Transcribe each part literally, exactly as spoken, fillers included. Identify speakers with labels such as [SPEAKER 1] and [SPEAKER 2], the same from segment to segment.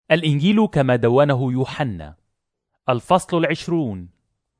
[SPEAKER 1] الإنجيل كما دونه يوحنا، الفصل العشرون.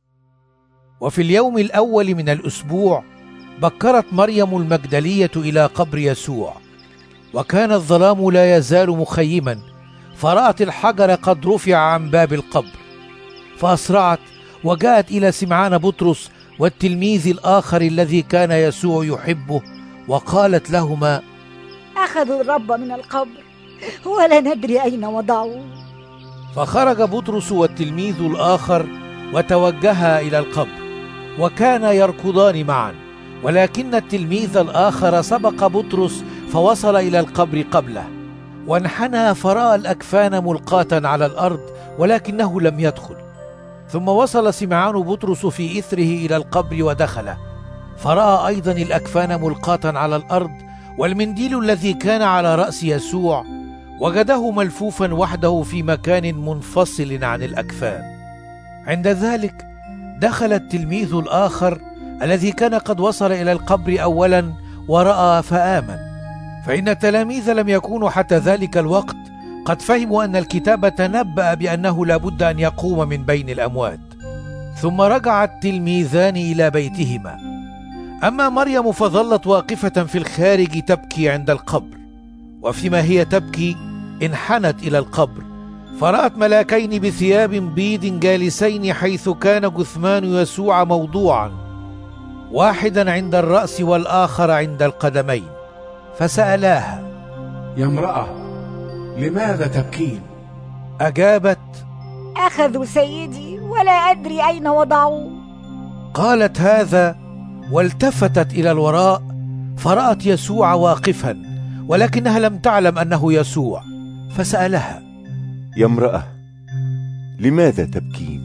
[SPEAKER 2] وفي اليوم الأول من الأسبوع بكرت مريم المجدلية إلى قبر يسوع، وكان الظلام لا يزال مخيما، فرأت الحجر قد رفع عن باب القبر، فأسرعت وجاءت إلى سمعان بطرس والتلميذ الآخر الذي كان يسوع يحبه، وقالت لهما:
[SPEAKER 3] أخذوا الرب من القبر ولا ندري أين وضعوه.
[SPEAKER 2] فخرج بطرس والتلميذ الآخر وتوجها إلى القبر، وكانا يركضان معا، ولكن التلميذ الآخر سبق بطرس فوصل إلى القبر قبله، وانحنى فرأى الأكفان ملقاة على الأرض، ولكنه لم يدخل. ثم وصل سمعان بطرس في إثره إلى القبر ودخله، فرأى أيضا الأكفان ملقاة على الأرض، والمنديل الذي كان على رأس يسوع وجده ملفوفا وحده في مكان منفصل عن الأكفان. عند ذلك دخل التلميذ الآخر الذي كان قد وصل إلى القبر أولا ورأى فآمن، فإن التلاميذ لم يكونوا حتى ذلك الوقت قد فهموا أن الكتاب تنبأ بأنه لا بد أن يقوم من بين الأموات. ثم رجع التلميذان إلى بيتهما، أما مريم فظلت واقفة في الخارج تبكي عند القبر، وفيما هي تبكي انحنت إلى القبر، فرأت ملاكين بثياب بيض جالسين حيث كان جثمان يسوع موضوعا، واحدا عند الرأس والآخر عند القدمين، فسألاها:
[SPEAKER 4] يا امرأة، لماذا تبكين؟
[SPEAKER 2] أجابت:
[SPEAKER 3] أخذوا سيدي ولا أدري أين وضعوه.
[SPEAKER 2] قالت هذا والتفتت إلى الوراء فرأت يسوع واقفا، ولكنها لم تعلم أنه يسوع، فسألها:
[SPEAKER 5] يا امرأة، لماذا تبكين؟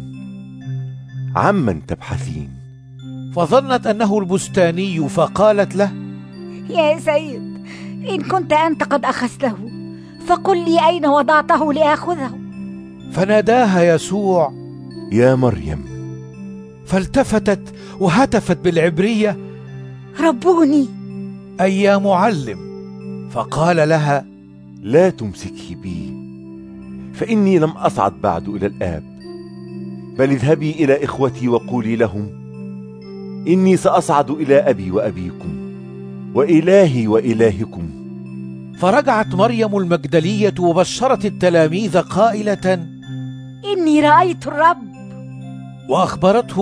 [SPEAKER 5] عمن تبحثين؟
[SPEAKER 2] فظنت أنه البستاني، فقالت له:
[SPEAKER 3] يا سيد، إن كنت أنت قد أخذته فقل لي أين وضعته لآخذه.
[SPEAKER 2] فناداها يسوع:
[SPEAKER 5] يا مريم.
[SPEAKER 2] فالتفتت وهتفت بالعبرية:
[SPEAKER 3] ربوني،
[SPEAKER 2] أي يا معلم. فقال لها:
[SPEAKER 5] لا تمسكي بي، فإني لم أصعد بعد إلى الآب، بل اذهبي إلى إخوتي وقولي لهم: إني سأصعد إلى أبي وأبيكم وإلهي وإلهكم.
[SPEAKER 2] فرجعت مريم المجدلية وبشرت التلاميذ قائلة:
[SPEAKER 3] إني رأيت الرب.
[SPEAKER 2] وأخبرته